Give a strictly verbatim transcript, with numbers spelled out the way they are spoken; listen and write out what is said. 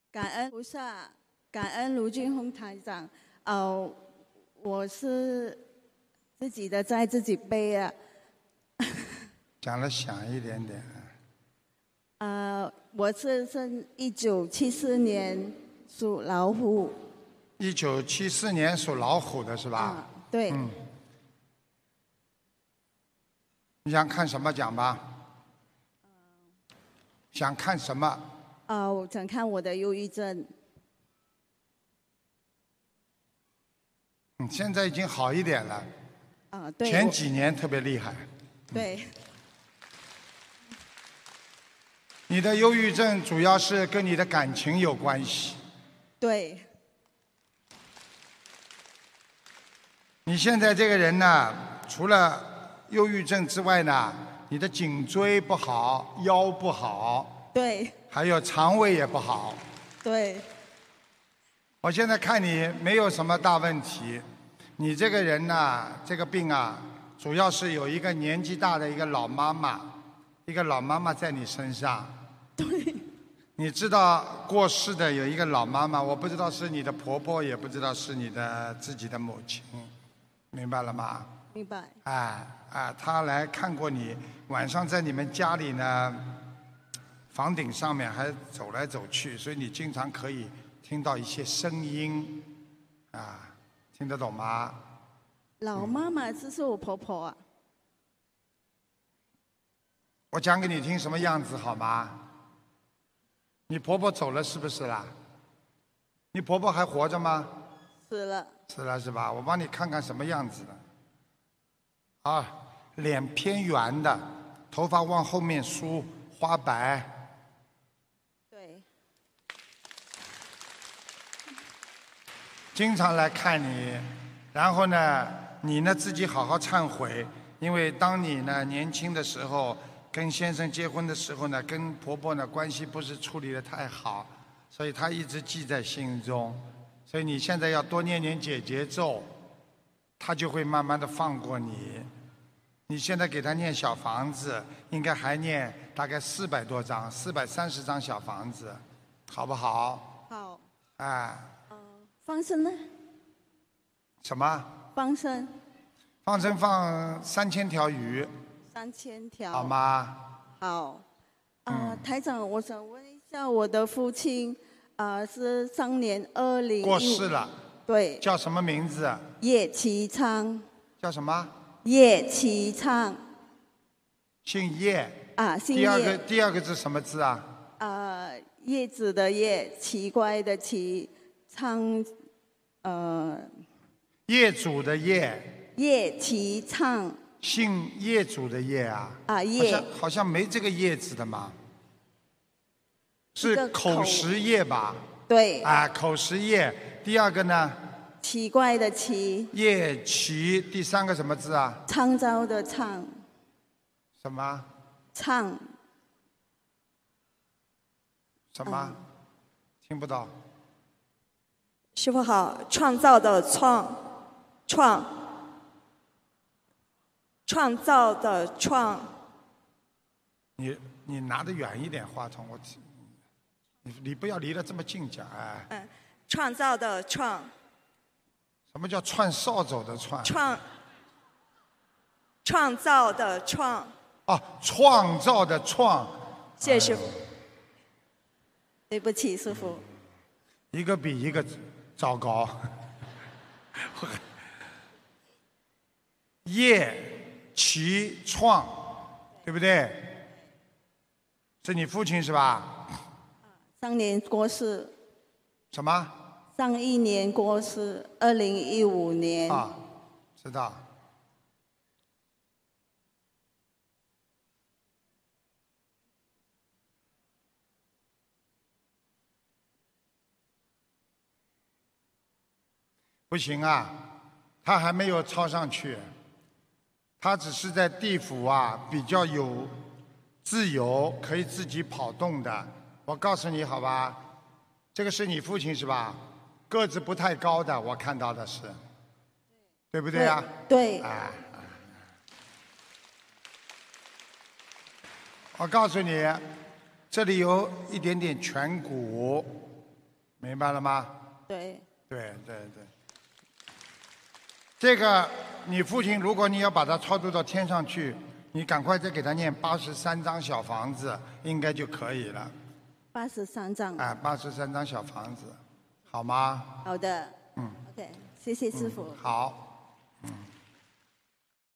感恩菩萨，感恩卢俊宏台长。呃，我是自己的债自己背啊。 讲了响一点点。 呃，我是生一九七四年属老虎。 一九七四年属老虎的是吧？ 啊，对。 嗯。你想看什么讲吧？想看什么？ 啊，我想看我的忧郁症。 嗯，现在已经好一点了。 啊，对。 前几年特别厉害。 对。 你的忧郁症主要是跟你的感情有关系。 对。 你现在这个人呢，除了忧郁症之外呢，你的颈椎不好，腰不好。 对。 还有肠胃也不好。 对。 我现在看你没有什么大问题，你这个人呢，这个病啊，主要是有一个年纪大的一个老妈妈，一个老妈妈在你身上。 对。 你知道过世的有一个老妈妈，我不知道是你的婆婆，也不知道是你的自己的母亲，明白了吗？ 明白。 哎啊，她来看过你，晚上在你们家里呢，房顶上面还走来走去，所以你经常可以听到一些声音，啊，听得懂吗？ 老妈妈就是我婆婆啊。 我讲给你听什么样子好吗？你婆婆走了是不是啦？你婆婆还活着吗？ 死了。 死了是吧？我帮你看看什么样子的。啊，脸偏圆的，头发往后面梳，花白。 对。 经常来看你，然后呢，你呢自己好好忏悔，因为当你呢年轻的时候，跟先生结婚的时候呢，跟婆婆呢关系不是处理得太好，所以她一直记在心中，所以你现在要多念念解结咒，她就会慢慢的放过你。你现在给她念小房子，应该还念大概四百多张，四百三十张小房子，好不好？ 好。 哎。 放生呢？ 什么？ 放生。 放生放三千条鱼。 三千条。 好吗？ 好。啊、呃嗯，台长，我想问一下，我的父亲啊、呃、是上年二零过世了。 对。 叫什么名字？ 叶其昌。 叫什么？ 叶其昌。 姓叶。 啊，姓叶。 第二个第二个字什么字啊？ 呃，叶子的叶，奇怪的奇。昌，呃， 业主的业。 叶其昌。 姓业主的业啊？ 啊，业。 好像好像没这个叶字的嘛。是口实业吧？ 对。 啊，口实业。第二个呢？ 奇怪的奇。 叶奇。第三个什么字啊？ 创造的创。 什么？ 创。 什么？嗯、听不到。 师父好，创造的创，创，创造的创。 你你拿得远一点话筒，我你你不要离得这么近讲哎。 嗯，创造的创。 什么叫串扫帚的串？ 创，创造的创。 哦，创造的创。 谢谢师父。 对不起，师父。 一个比一个糟糕。叶其创，对不对？是你父亲是吧？ 上年过世。 什么？ 上一年过世，二零一五年。 啊，知道。不行啊，他还没有抄上去，他只是在地府啊比较有自由，可以自己跑动的。我告诉你好吧，这个是你父亲是吧？个子不太高的，我看到的是，对不对啊？ 对。 啊，我告诉你，这里有一点点颧骨， 明白了吗？ 对。 对对对。这个你父亲，如果你要把他超度到天上去，你赶快再给他念八十三张小房子，应该就可以了。 八十三张。 啊，八十三张小房子，好吗？ 好的。 嗯。 OK， 谢谢师傅。 嗯、好。嗯。